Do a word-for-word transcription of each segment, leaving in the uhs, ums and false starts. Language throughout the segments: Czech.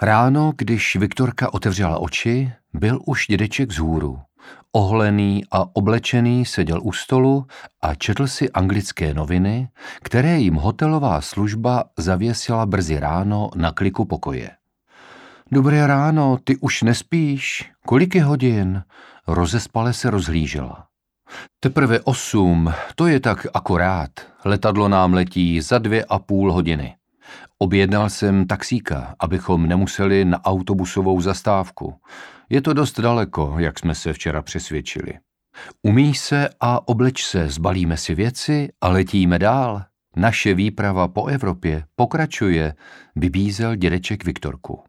Ráno, když Viktorka otevřela oči, byl už dědeček vzhůru. Oholený a oblečený seděl u stolu a četl si anglické noviny, které jim hotelová služba zavěsila brzy ráno na kliku pokoje. Dobré ráno, ty už nespíš? Kolik je hodin? Rozespale se rozhlížela. Teprve osm, to je tak akorát. Letadlo nám letí za dvě a půl hodiny. Objednal jsem taxíka, abychom nemuseli na autobusovou zastávku. Je to dost daleko, jak jsme se včera přesvědčili. Umyj se a obleč se, zbalíme si věci a letíme dál. Naše výprava po Evropě pokračuje, vybízel dědeček Viktorku.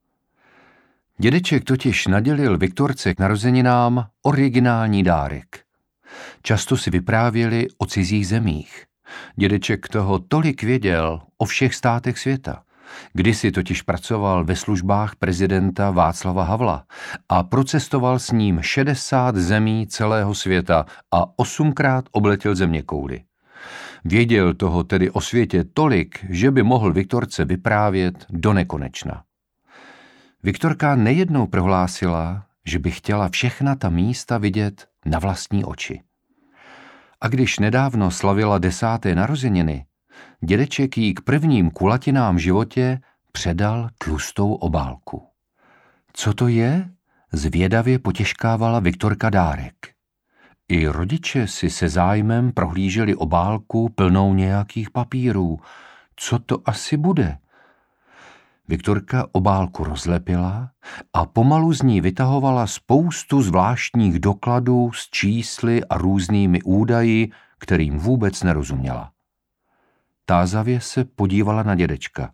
Dědeček totiž nadělil Viktorce k narozeninám originální dárek. Často si vyprávěli o cizích zemích. Dědeček toho tolik věděl o všech státech světa. Kdysi totiž pracoval ve službách prezidenta Václava Havla a procestoval s ním šedesát zemí celého světa a osmkrát obletěl zeměkouli. Věděl toho tedy o světě tolik, že by mohl Viktorce vyprávět do nekonečna. Viktorka nejednou prohlásila, že by chtěla všechna ta místa vidět na vlastní oči. A když nedávno slavila desáté narozeniny, dědeček jí k prvním kulatinám životě předal tlustou obálku. Co to je? Zvědavě potěžkávala Viktorka dárek. I rodiče si se zájmem prohlíželi obálku plnou nějakých papírů. Co to asi bude? Viktorka obálku rozlepila a pomalu z ní vytahovala spoustu zvláštních dokladů s čísly a různými údaji, kterým vůbec nerozuměla. Tázavě se podívala na dědečka.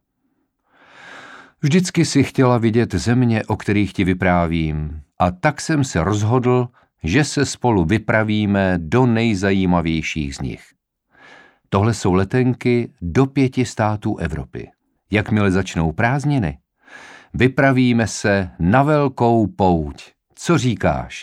Vždycky si chtěla vidět země, o kterých ti vyprávím, a tak jsem se rozhodl, že se spolu vypravíme do nejzajímavějších z nich. Tohle jsou letenky do pěti států Evropy. Jakmile začnou prázdniny, vypravíme se na velkou pouť. Co říkáš?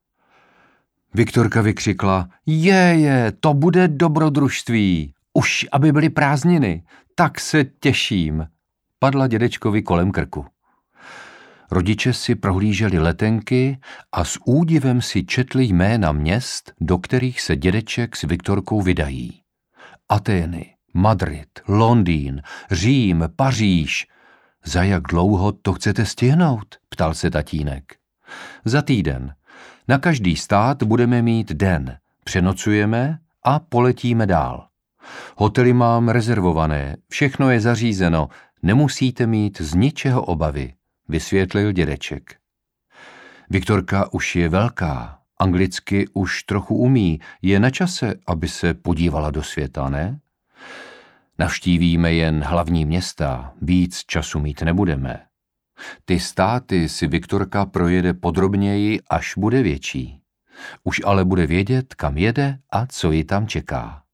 Viktorka vykřikla, je, je, to bude dobrodružství. Už aby byly prázdniny, tak se těším. Padla dědečkovi kolem krku. Rodiče si prohlíželi letenky a s údivem si četli jména měst, do kterých se dědeček s Viktorkou vydají. Atény, Madrid, Londýn, Řím, Paříž. Za jak dlouho to chcete stihnout? Ptal se tatínek. Za týden. Na každý stát budeme mít den. Přenocujeme a poletíme dál. Hotely mám rezervované, všechno je zařízeno, nemusíte mít z ničeho obavy, vysvětlil dědeček. Viktorka už je velká, anglicky už trochu umí, je na čase, aby se podívala do světa, ne? Navštívíme jen hlavní města, víc času mít nebudeme. Ty státy si Viktorka projede podrobněji, až bude větší. Už ale bude vědět, kam jede a co ji tam čeká.